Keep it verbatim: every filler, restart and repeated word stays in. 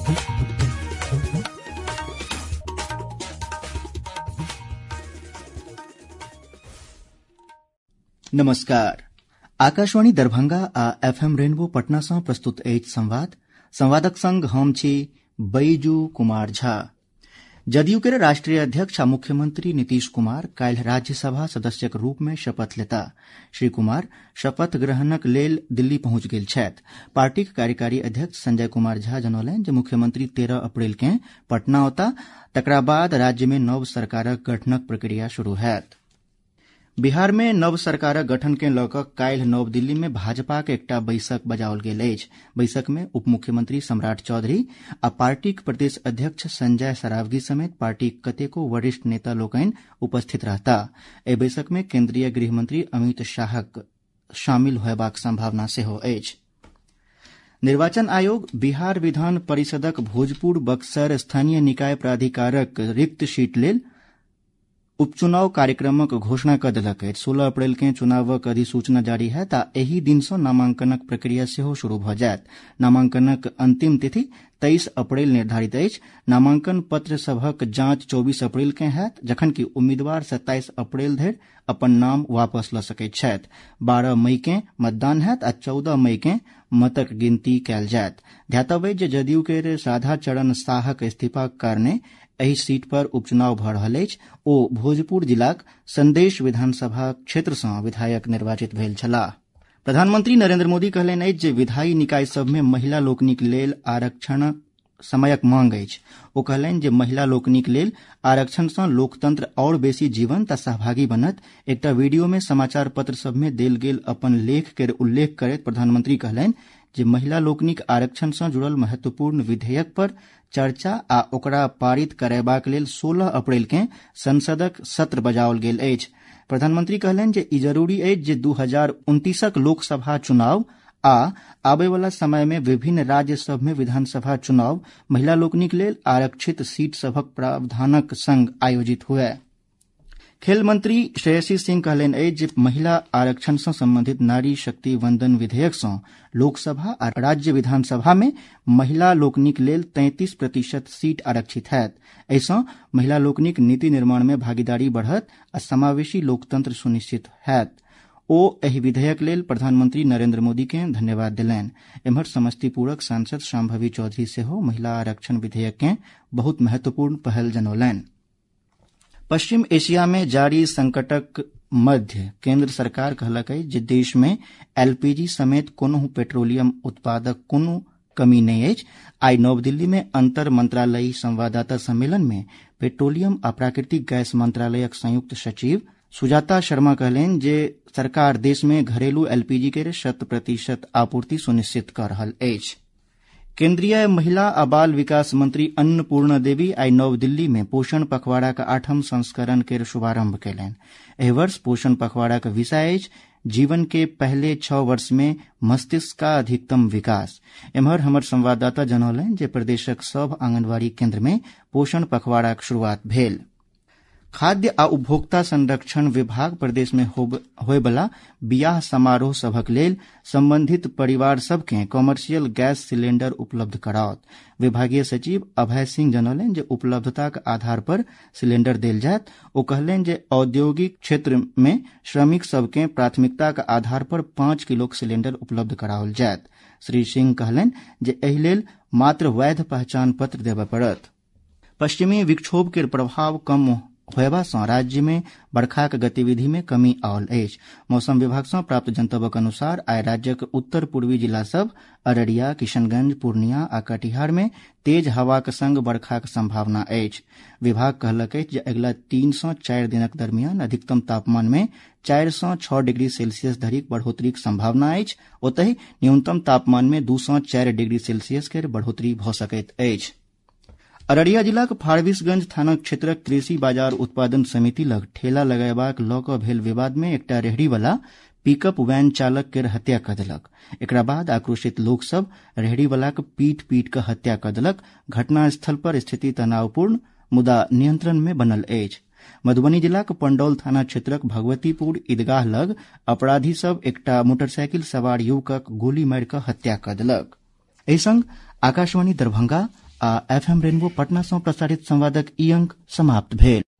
नमस्कार। आकाशवाणी दरभंगा आ FM rainbow Patna सँ प्रस्तुत अछि संवाद। संवादक संग हम छी बैजू कुमार झा। जदयू के राष्ट्रीय अध्यक्ष आ मुख्यमंत्री नीतीश कुमार काल्हि राज्यसभा सदस्यक रूप में शपथ लेताह। श्री कुमार शपथ ग्रहणक लेल दिल्ली पहुंच गेल छथि। पार्टीक कार्यकारी अध्यक्ष संजय कुमार झा जनौलनि जे मुख्यमंत्री तेरह अप्रैल के पटना अओताह। तकरा बाद राज्य में नव सरकारक गठनक प्रक्रिया शुरू होयत। बिहार में नव सरकारक गठन के लऽ कऽ काल्हि नव दिल्ली में भाजपाक एकटा बैसक बजाओल गेल अछि। बैसक में उप मुख्यमंत्री सम्राट चौधरी आ पार्टीक प्रदेश अध्यक्ष संजय सरावगी समेत पार्टीक कतेको वरिष्ठ नेता लोकनि उपस्थित रहताह। एहि बैसक में केन्द्रीय गृह मंत्री अमित शाहक शामिल होयबाक संभावना सेहो अछि। निर्वाचन आयोग बिहार विधान परिषदक भोजपुर बक्सर स्थानीय निकाय प्राधिकारक रिक्त सीट लेल उपचुनाव कार्यक्रमक घोषणा कऽ देलक अछि। सोलह अप्रैल के चुनावक अधिसूचना जारी होयत आ एहि दिन सँ नामांकनक प्रक्रिया सेहो शुरू भऽ जायत। नामांकनक अंतिम तिथि तेईस अप्रैल निर्धारित अछि। नामांकन पत्र सभक जांच चौबीस अप्रैल के होयत, जखनकि उम्मीदवार सत्ताईस अप्रैल धरि अपन नाम वापस लऽ सकैत छथि। बारह मई के मतदान होयत आ चौदह मई के मतक गिनती कयल जायत। ध्यातव्य जे जदयू के राधा चरण साहक इस्तीफाक कारणे एहि सीट पर उपचुनाव भऽ रहल अछि। ओ भोजपुर जिलाक संदेश विधानसभा क्षेत्र सँ विधायक निर्वाचित भेल छलाह। प्रधानमंत्री नरेंद्र मोदी कहलनि अछि जे विधायी निकाय सभ में महिला लोकनिक लेल आरक्षणक समयक मांग अछि। ओ कहलनि जे महिला लोकनिक लेल आरक्षण सँ लोकतंत्र आओर बेसी जीवंत आ सहभागी बनत। एकटा वीडियो में समाचार पत्र सभ में देल गेल अपन लेख के उल्लेख करैत प्रधानमंत्री कहलनि जे महिला लोकनिक आरक्षण सँ जुड़ल महत्वपूर्ण विधेयक पर चर्चा आ ओकरा पारित करयबाक लेल सोलह अप्रैल के संसदक सत्र बजाओल गेल अछि। प्रधानमंत्री कहलनि जे ई जरूरी अछि जे दू हजार उनतीसक लोकसभा चुनाव आ आबय वाला समय में विभिन्न राज्य सभ में विधानसभा चुनाव महिला लोकनिक लेल आरक्षित सीट सभक प्रावधानक संग आयोजित हुए। खेल मंत्री श्रेयसी सिंह कहलनि अछि जे महिला आरक्षण सँ संबंधित नारी शक्ति वंदन विधेयक सँ लोकसभा आ राज्य विधानसभा में महिला लोकनिक लेल तैंतीस प्रतिशत सीट आरक्षित होयत। एहि सँ महिला लोकनिक नीति निर्माण में भागीदारी बढ़त आ समावेशी लोकतंत्र सुनिश्चित होयत। ओ एहि विधेयक लेल प्रधानमंत्री नरेंद्र मोदी के धन्यवाद देलनि। एम्हर समस्तीपुरक सांसद शांभवी चौधरी सेहो महिला आरक्षण विधेयक के बहुत महत्वपूर्ण पहल जनौलनि। पश्चिम एशिया में जारी संकटक मध्य केंद्र सरकार कहलक अछि जे देश में एलपीजी समेत कोनहु पेट्रोलियम उत्पादक कोनो कमी नहीं अछि। आई नव दिल्ली में अंतर मंत्रालयी संवाददाता सम्मेलन में पेट्रोलियम आ प्राकृतिक गैस मंत्रालयक संयुक्त सचिव सुजाता शर्मा कहलनि जे सरकार देश में घरेलू एलपीजी के शत प्रतिशत आपूर्ति सुनिश्चित कऽ रहल अछि। केंद्रीय महिला आ बाल विकास मंत्री अन्नपूर्णा देवी आई नव दिल्ली में पोषण पखवाड़ा के आठम संस्करण के शुभारंभ कयलनि। एहि वर्ष पोषण पखवाड़ा के विषय अछि जीवन के पहले छह वर्ष में मस्तिष्क का अधिकतम विकास। एम्हर हमर संवाददाता जनौलनि जे प्रदेशक सभ आंगनबाड़ी केंद्र में पोषण पखवाड़ाक शुरुआत भेल। खाद्य आ उपभोक्ता संरक्षण विभाग प्रदेश में होयबला बियाह समारोह सभक लेल संबंधित परिवार सभकें कॉमर्शियल गैस सिलेंडर उपलब्ध कराओत। विभागीय सचिव अभय सिंह जनौलनि जे उपलब्धताक आधार पर सिलेंडर देल जायत। ओ कहलनि जे औद्योगिक क्षेत्र में श्रमिक सभकें प्राथमिकताक आधार पर पांच किलोक सिलेंडर उपलब्ध कराओल जायत। श्री सिंह कहलनि जे एहि लेल मात्र वैध पहचान पत्र देबय पड़त। पश्चिमी विक्षोभ के प्रभाव कम होयबा सँ राज्य में बरखाक गतिविधि में कमी आयल अछि। मौसम विभाग सँ प्राप्त जनतबक अनुसार आई राज्यक उत्तर पूर्वी जिला सभ अररिया, किशनगंज, पूर्णिया आ कटिहार में तेज हवाक संग बरखाक संभावना अछि। विभाग कहलक अछि जे अगिला तीन सँ चारि दिनक दरमियान अधिकतम तापमान में चारि सँ छह डिग्री सेल्सियस धरिक बढ़ोतरीक संभावना अछि। ओतहि न्यूनतम तापमान में दू सँ चारि डिग्री सेल्सियस के बढ़ोतरी भऽ सकैत अछि। अररिया जिलाक फारबिसगंज थाना क्षेत्रक कृषि बाजार उत्पादन समिति लग ठेला लगयबाक लऽ कऽ भेल विवाद में एकटा रेहड़ीवाला पिकअप वैन चालक के हत्या कऽ देलक। एकरा बाद आक्रोशित लोक सभ रेहड़ीवालाक पीट पीट कऽ हत्या कऽ देलक। घटनास्थल पर स्थिति तनावपूर्ण मुदा नियंत्रण में बनल अछि। मधुबनी जिलाक पंडौल थाना क्षेत्रक भगवतीपुर ईदगाह लग अपराधी सभ एकटा मोटरसाइकिल सवार युवकक गोली मारि कऽ हत्या कऽ देलक। एहि संग आकाशवाणी दरभंगा आ एफएम रेनबो पटना सँ प्रसारित संवादक ई अंक समाप्त भेल।